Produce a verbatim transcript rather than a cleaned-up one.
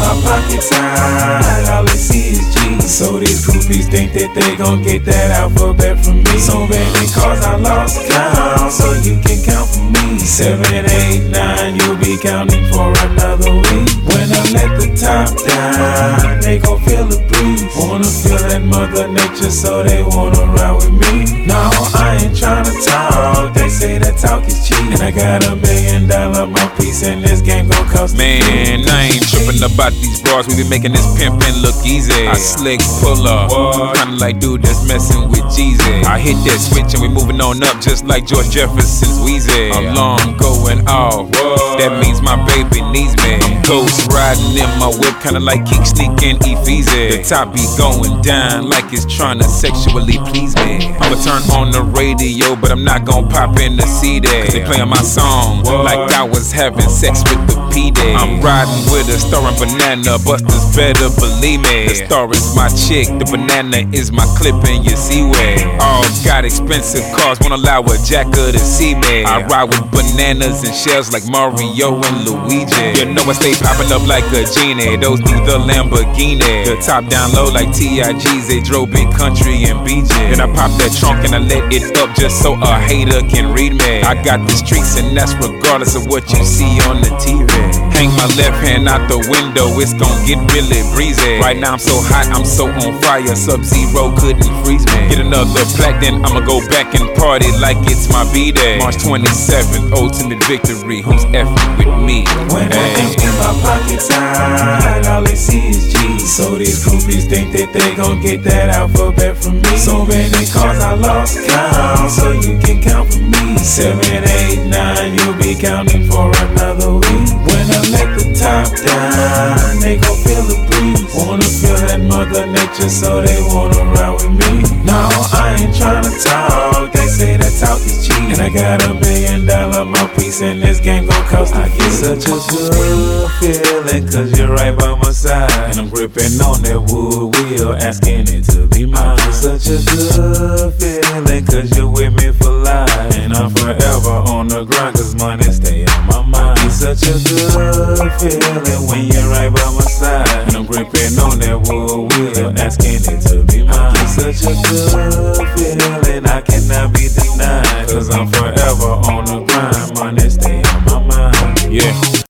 my pocket tight, all they see is G's. So these groupies think that they gon' get that alphabet from me. So many cars I lost count, so you can count for me. Seven, eight, nine, you'll be counting for another week. When I let the top down, they gon' feel the breeze. Wanna feel that mother nature, so they wanna ride with me. No, I ain't tryna talk, they say that talk is cheap. And I got a million dollar mouthpiece, and this game gon' cost me. Man, I ain't trippin' about these bras, we be making this pimpin' look easy. I slick pull up, kinda like dude that's messin' with Jeezy. I hit that switch and we moving on up just like George Jefferson's Weezy. I'm long going off, that means my baby needs me. I'm ghost riding in my whip, kinda like Keek sneaking Easy. The top be going down like it's tryna sexually please me. I'ma turn on the radio, but I'm not gon' pop in the C D. Cause they playin' my song like I was having sex with the P-Day. I'm riding with a star and banana, busters better believe me. The star is my chick, the banana is my clip, and you see where. All got expensive cars, won't allow a jacker to see me. I ride with bananas and shells like Mario and Luigi. You know I stay popping up like a genie, those do the Lamborghini. The top down low like T I Gs, they drove big country and B J. Then I pop that trunk and I let it up just so a hater can read me. I got the streets and that's regardless of what you see on the T V. Hang my left hand out the window, it's gon' get really breezy. Right now I'm so hot, I'm so on fire, Sub-Zero couldn't freeze me. Get another plaque, then I'ma go back and party like it's my B-Day. March twenty-seventh, ultimate victory, who's effing with me? When I think in my pocket tight, all they see is G's. So these groupies think that they gon' get that alphabet from me. So many cars I lost count, so you can count for me. Seven, eight, nine, you'll be counting for another week. When I let the top down, they gon' feel the breeze. Wanna feel that mother nature, so they wanna ride with me. No, I ain't tryna talk, they say that talk is cheap. And I got a million dollar mouthpiece, and this game gon' cost me. I get such a good feeling, cause you're right by my side. And I'm gripping on that wood wheel, asking it to be mine. I get such a good feeling, cause you're with me for life. And I'm forever on the grind, cause money stay on my mind. It's such a good feeling when you're right by my side. And I'm gripping on that wood wheel, asking it to be mine. It's such a good feeling, I cannot be denied. Cause I'm forever on the grind, money stay on my mind. Yeah.